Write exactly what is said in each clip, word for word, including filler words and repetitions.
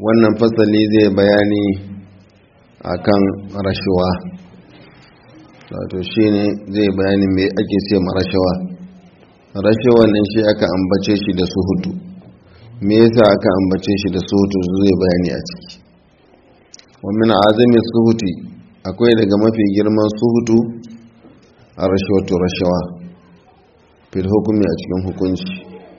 wannan fasali zai bayani akan rashawa. Wato shine zai bayani me ake ce ma rashawa. Rashawan nan shi aka ambace shi da suhutu. Me yasa aka ambace shi da suhutu zai bayani a ciki. Wa min azami suhuti, akwai daga mafi girman suhutu a rashawatu rashawa fil hukumi a cikin hukunci.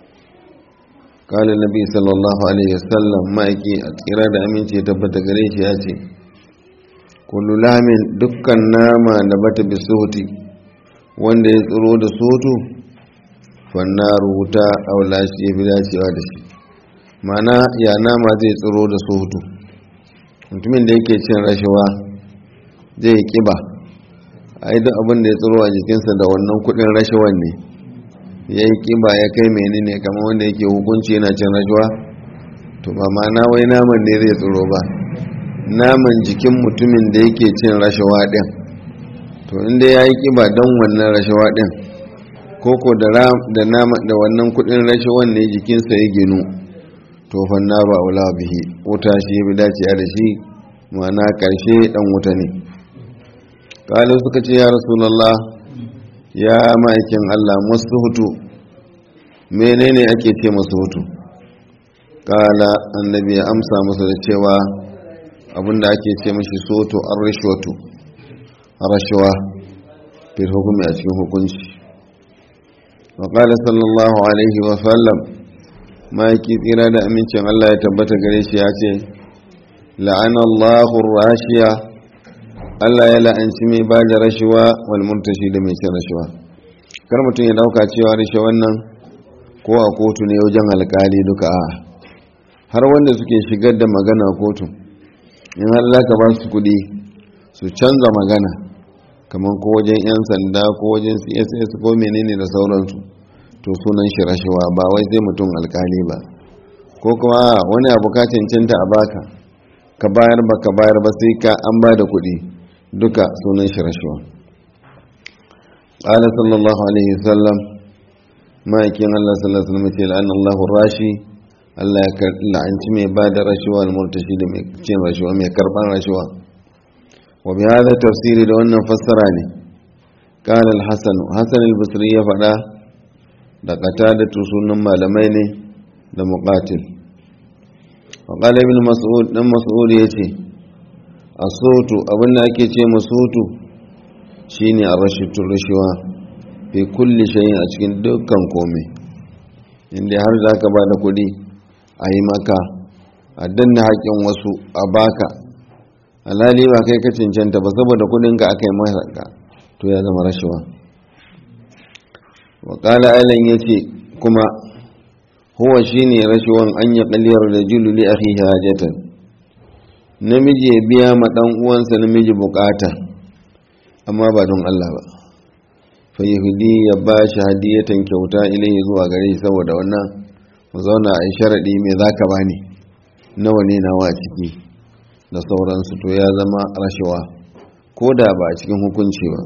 Kala nabi sallallahu alaihi wasallam ma'aiki a tsira da aminci ya tabbata gare shi ya ce, kullu lamin dukkan nama da bata bi suhuti wanda ya tsiro da suhutu fannaru wuta aula shi ya fi dacewa da shi. Mana ya nama zai tsiro da suhutu, mutumin da yake cin rashawa zai kiba, a yi duk abin da ya tsiro a jikinsa da wannan kudin rashawan ne ya yi kiba ya kai menene kamar wanda yake hukunci yana cin rashawa. To ba ma na wai naman ne zai tsiro ba, naman jikin mutumin da yake cin rashawa din. To inda ya yi kiba don wannan rashawa din, koko da nama da wannan kudin rashawan ne jikinsa ya ginu, to fannaru aula bihi, wuta shi ya bi dacewa da shi, ma'ana karshe dan wuta ne. Kalu suka ce ya Rasulullah, ya ma'aikin Allah, masu hutu menene ake ce masu hutu? Kala annabi ya amsa musu da cewa abinda ake ce mashi soto an rashwatu, rashawa fil hukumi a cikin hukunci. Wa qala sallallahu alaihi wa sallam, ma'aiki tsira da amincin Allah ya tabbata gare shi ya ce, la'ana Allahu rashiya, Allah ya la'anci mai ba da rashawa wal murtashi da mai cin rashawa. Kar mutum ya dauka cewa rashawan nan ko a kotu ne wajen alkali duka, a har wanda suke shigar da magana kotu, in Allah ka ba su kudi su canza magana, kamar ko wajen yan sanda ko wajen C S S ko menene da sauransu, to sunan shi rashawa, ba wai sai mutum alkali ba. Ko kuma wani abu ka cancanta a baka, ka bayar ba ka bayar ba sai ka an ba da kudi, duka sunan shi rashawa. Qala sallallahu alaihi wasallam, ma'aikin Allah sallallahu alaihi wasallam ce la'an Allahu rashi, Allah ya la'anci mai ba da rashawa al-murtashi da mai cin rashawa, mai karban rashawa. Wa bi hada tafsiri da wannan fassara ne qala al-Hasan Hasan al-Basri ya faɗa da qatada sunan malamai ne da Muqatil. Wa qala ibn Mas'ud dan Mas'ud yace as-sutu abinda ake ce masutu shine ar-rashatu rashawa fi kulli shay'in a cikin dukkan komai. Inda har zaka ba da kuɗi a yi maka, a danna haƙƙin wasu a baka, alhali ba kai ka cancanta ba saboda kuɗinka aka yi maka, to ya zama rashawa. Wa qala alan yace kuma huwa shine rashawan an ya qaliyar rajulu li akhihi hajatan, namiji ya biya ma dan uwansa namiji bukata amma ba don Allah ba, fa yahudi ya bashi hadiyatan kyauta ilai zuwa gare shi, saboda wannan mu zauna a sharadi me zaka bani, nawa ne nawa a ciki da sauransu, to ya zama rashawa ko da ba a cikin hukunci ba.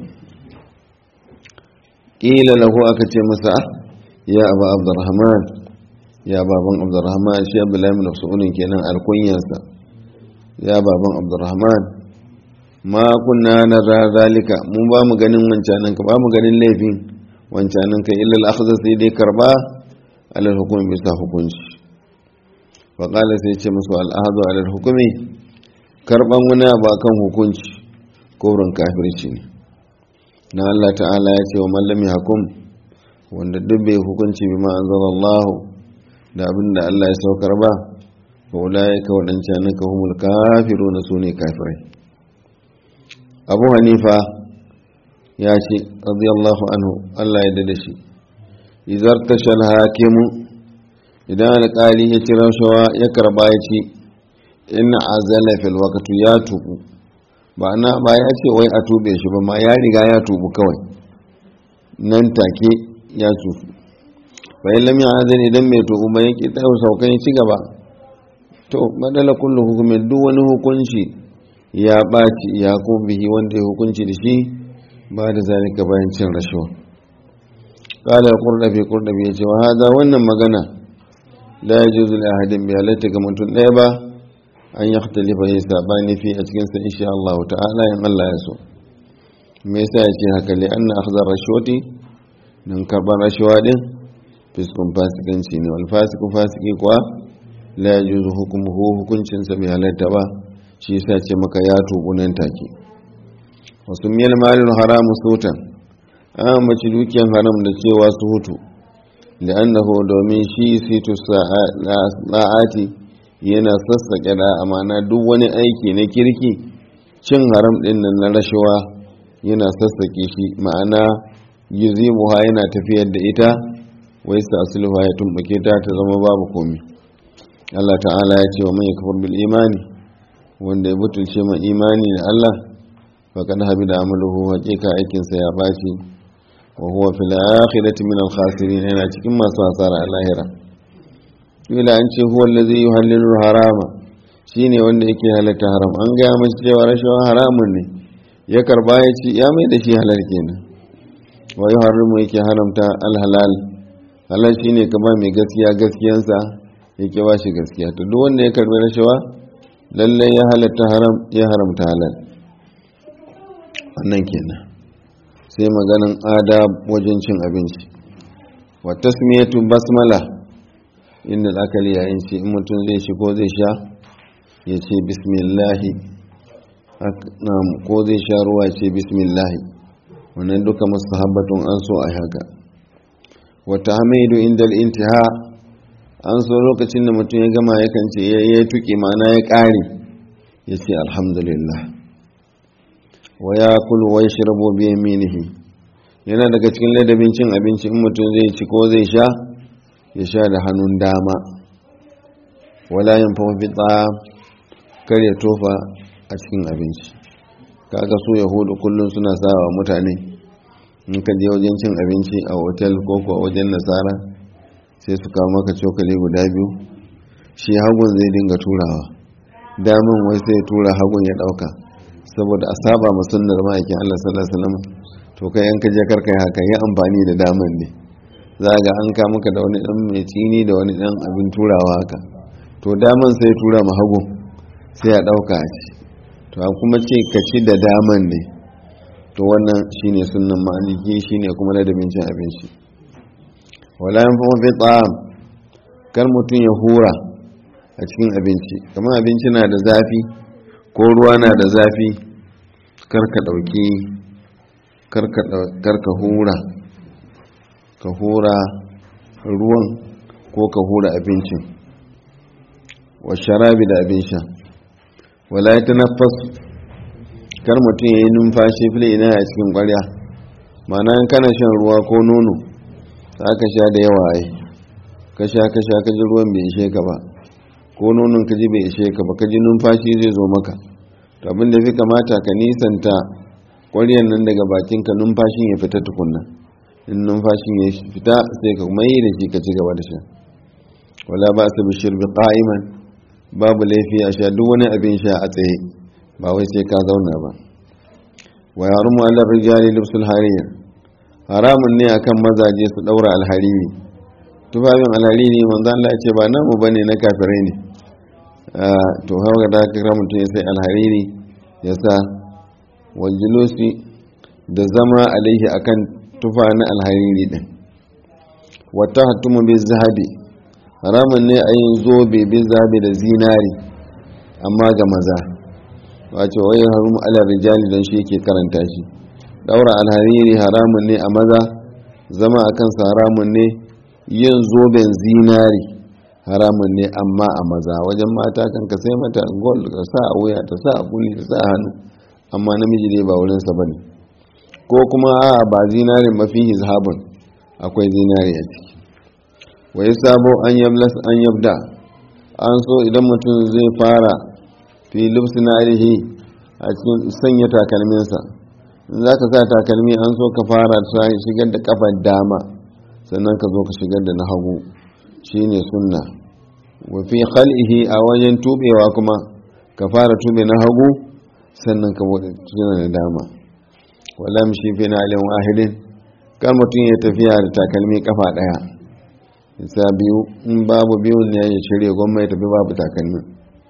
Ƙila lahu aka ce masa, ya abu abdurrahman, ya baban abdurrahman, shi abdullahi bin mas'udin kenan alkunyansa, ya baban abdurrahman, ma kunna nara zalika, mun ba mu ganin wancanin ka, ba mu ganin laifin wancanin ka, illa al-akhdha sai dai karba alal hukumi bisa hukunci. Wa qala sai ce musu al-ahdu alal hukumi, karban wani ba kan hukunci korin kafirci ne. Na Allah ta'ala ya ce wa man lam yahkum, wanda duk bai hukunci bima anzalallahu da abinda Allah ya saukar ba, fa ulaika wadancan ka humul kafiruna, sune kafirai. Abu Hanifa ya ce radiyallahu anhu, Allah ya dade shi, idar tashal hakimu, idan alƙali ya ci rashawa ya karba ya ci, inna azala fil waqti ya tubu, ba na ba ya ce wai a tube shi ba, ma ya riga ya tubu kawai nan take ya tubu. Bayan lam ya'zan, idan mai tubu ba yake ta saukan ci gaba, to badala kullu hukumin, duk wani hukunci ya baci ya ko bihi wanda ya hukunci da shi ba da zalika bayan cin rashawa. Qala al-Qurtubi Qurtubi yace wa hada, wannan magana la yajuzu li ahadin bi halatta ga mutum ɗaya ba an yakhtalifa ya sabani fi a cikin sa insha Allah ta'ala in Allah ya so me yasa ya ce haka li anna akhdha rashwati dan karban rashawa din fiskun fasikanci ne wal fasiku fasiki kuwa la yajuzu hukmuhu hukuncin sa bai halatta ba shi yasa ce maka ya tubu nan take wasu miyal malul haramu sutan an mace dukiyan haram da cewa su hutu li'annahu domin shi situ sa'ati yana sassaƙe da amana duk wani aiki na kirki cin haram din nan na rashawa yana sassaƙe shi ma'ana yuzibuha yana tafiyar da ita wai sa asluha ya tumbuke ta ta zama babu komai Allah ta'ala ya ce wa man yakfur bil imani wanda ya butulce ma imani da Allah faqad habida amaluhu haqiqa aikin sa ya baci wa huwa fil akhirati min al khasirin yana cikin masu hasara a lahira ila an ce huwa allazi yuhallilu harama shine wanda yake halatta haram an ga masa cewa rashawa haramun ne ya karba ya ci ya mai da shi halal kenan wa yuharrimu yake haramta al halal halal shine kamar mai gaskiya gaskiyansa yake ba shi gaskiya to duk wanda ya karbi rashawa lalle ya halatta haram ya haramta halal wannan kenan sai maganin adab wajen cin abinci wa tasmiyatu basmala inda akali yayin ce in mutum zai shi ko zai sha ya ce bismillahi ko zai sha ruwa ya ce bismillahi wannan duka mustahabbatun an so a haka wa tahmidu inda al-intiha an so lokacin da mutum ya gama yakan ce ya tuki mana ya kare ya ce alhamdulillah wa ya kulu wa yashrabu bi yaminihi yana daga cikin ladabin cin abinci in mutum zai ci ko zai sha ya sha da hannun dama wala yanfa fi ta'am kar ya tofa a cikin abinci kaga su yahudu kullun suna sawa mutane in ka je wajen cin abinci a hotel ko ko wajen nasara sai su kawo maka cokali guda biyu shi hagun zai dinga turawa damin wai sai tura hagun ya dauka saboda a saba ma sunnar ma'aikin Allah sallallahu alaihi wasallam to kai yanka je karka yi haka yi amfani da daman ne za ga an ka maka da wani dan mai tsini da wani dan abin turawa haka to daman sai tura ma hagun sai ya dauka a ci to a kuma ce ka ci da daman ne to wannan shine sunnan ma'aliki shine kuma ladabin cin abinci wala yanfu fi ta'am kar mutun ya hura a cikin abinci kamar abinci na da zafi ko ruwa na da zafi kar ka dauki kar ka kar ka hura ka hura ruwan ko ka hura abincin wa sharabi da abin sha wala yatanaffas kar mutun yayin numfashi fili ina a cikin ƙwarya ma'ana in kana shan ruwa ko nono aka sha da yawa ai ka sha ka sha ka ji ruwan bai ishe ka ba ko nonon ka ji bai ishe ka ba ka ji numfashi zai zo maka to abin da fi kamata ka nisanta ƙwaryan nan daga bakin ka numfashin ya fita tukunna in numfashin ya fita sai ka mai da shi ka ci gaba da sha wala ba su bishir bi qa'iman babu laifi a sha duk wani abin sha a tsaye ba wai sai ka zauna ba wa yarumu ala rijali libsul hariya haramun ne akan mazaje su daura alhariri tufafin alhariri manzo Allah ya ce ba namu bane na kafirai ne to haka da kira mutum ya sai alhariri ya sa wal julusi da zama alaihi akan tufa na alhariri din wa tahtumu bi zahabi haramun ne a yin zobe bi zahabi da zinari amma ga maza wace wai harum ala rijali dan shi yake karanta shi daura alhariri haramun ne a maza zama akan sa haramun ne yin zoben zinari haramun ne amma a maza wajen mata kan ka sai mata gold ka sa a wuya ta sa a kuli ta sa a hannu amma namiji ne ba wurin sa bane ko kuma a ba zinarin mafihi zahabun akwai zinari a ciki wai sabo an yablas an yabda an so idan mutum zai fara fi lubsina alihi a cikin sanya takalminsa in za ka sa takalmi an so ka fara shigar da kafar dama sannan ka zo ka shigar da na hagu shine sunna wa fi khal'ihi a wajen tubewa kuma ka fara tube na hagu sannan ka bude na dama wala mishi fi na alin wahidin kan mutum ya tafiya da takalmi kafa daya isa biyu in babu biyun ne ya shirya gwamma ya tafi babu takalmi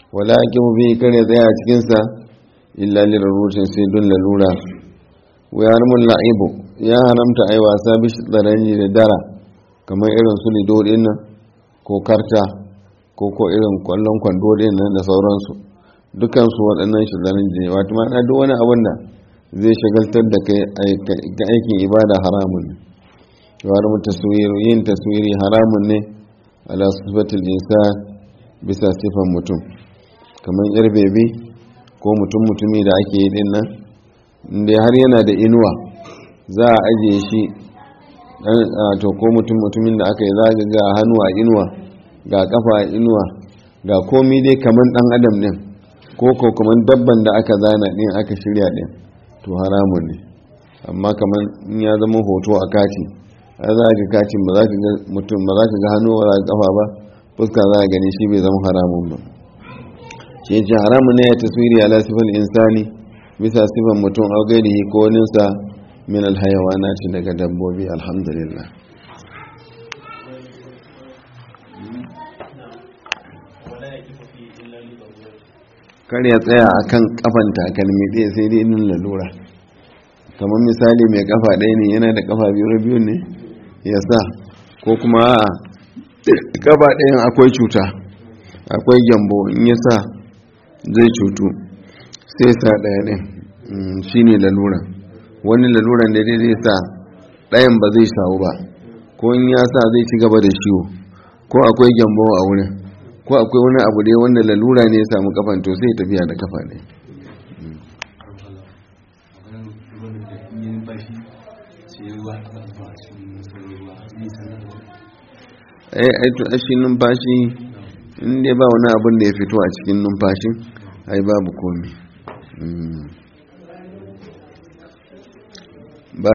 wala yaqimu bi kare tsaya a cikin sa illa li rarrutin sai dun lalura wa yarmul la'ibu ya haramta ai wasa bi tsarani da dara kamar irin su lido din nan ko karta ko ko irin kwallon kwando din nan da sauransu dukan su waɗannan shigarin ne wato ma duk wani abin da zai shagaltar da kai aikin ibada haramun ne yawar taswiri yin taswiri haramun ne ala sifatul insan bisa sifan mutum kamar yar bebe ko mutum mutumi da ake yi din nan inda har yana da inuwa za a ajiye shi to ko mutum mutumin da aka yi za ga hannu a inuwa ga kafa a inuwa ga komi dai kamar dan adam din ko ko kamar dabban da aka zana din aka shirya din to haramun ne amma kamar in ya zama hoto a kati a za ga katin ba za ka ga mutum ba za ka ga hannu ba za ka kafa ba fuska za a gani shi bai zama haramun ba shi ce haramun ne ya taswiri ala sifan insani bisa sifan mutum a gairihi ko waninsa min alhayawanati daga dabbobi alhamdulillah kar ya tsaya a kan kafan takalmi ɗaya sai dai inin lalura kamar misali mai kafa ɗaya ne yana da kafa biyu biyu ne ya sa ko kuma a kafa ɗayan akwai cuta akwai gyambo in ya sa zai cutu sai sa ɗaya ɗin shi ne lalura wani laluran da zai sa ɗayan ba zai samu ba ko in ya sa zai ci gaba da ciwo ko akwai gyambo a wurin ko akwai wani abu dai wanda lalura ne ya samu kafan to sai tafiya da kafa ne ai ai to shi numfashi in dai ba wani abin da ya fito a cikin numfashin ai babu komai